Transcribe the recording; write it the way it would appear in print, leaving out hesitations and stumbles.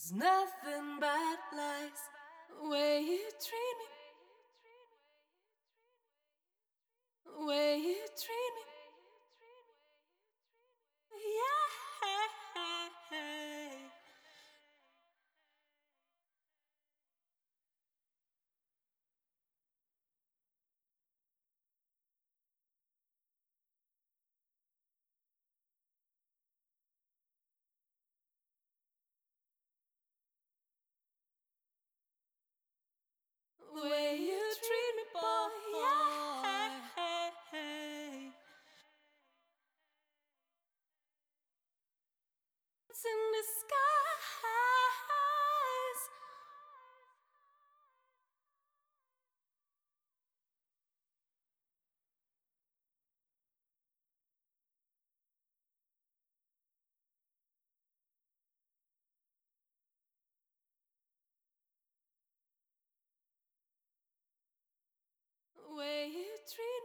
It's nothing but lies. Way you treat me, way you treat me. Yeah. Way you treat me, boy. Yeah. It's in the skies. Way you treat